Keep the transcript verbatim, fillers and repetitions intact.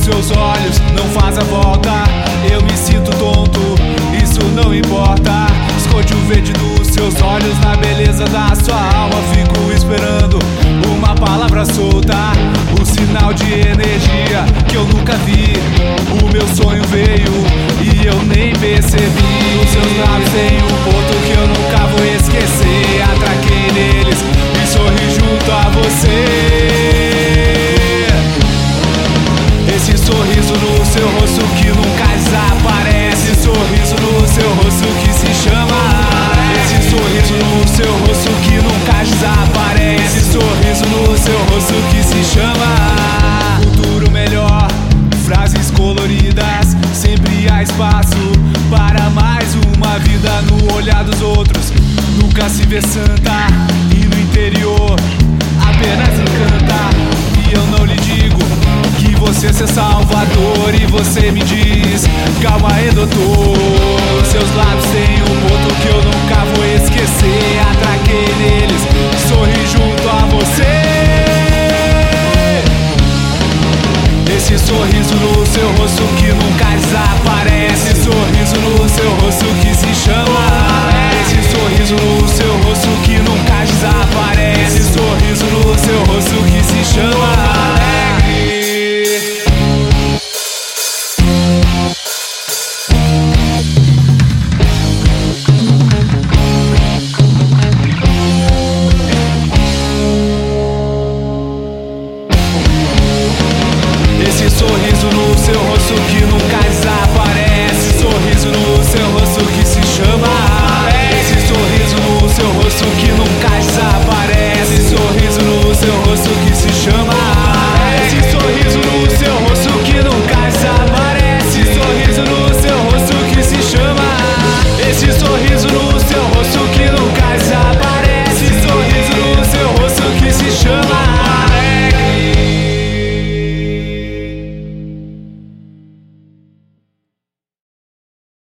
seus olhos não faz a volta. Eu me sinto tonto, isso não importa. Esconde o verde dos seus olhos na beleza da sua alma. Fico esperando uma palavra solta, um sinal de energia que eu nunca vi. O meu sonho veio e eu nem percebi. Os seus lábios têm um ponto que eu nunca vou esquecer. Atraquei neles e sorri junto a você. Esse sorriso no seu rosto que nunca desaparece. Sorriso no seu rosto que se chama. Esse sorriso no seu rosto que nunca desaparece. Sorriso no seu rosto que se chama. Futuro melhor, frases coloridas. Sempre há espaço para mais uma vida no olhar dos outros. Nunca se vê santa e no interior apenas encanta. E eu não lhe digo que você é salvador, e você me diz: calma aí, doutor. Seus lábios têm um ponto que eu nunca vou esquecer. Atraquei neles, sorri junto a você. Esse sorriso no seu rosto que nunca desaparece. Sorriso no seu rosto que se chama. Esse sorriso no seu rosto que nunca desaparece. Sorriso no seu rosto que se chama. Alegre.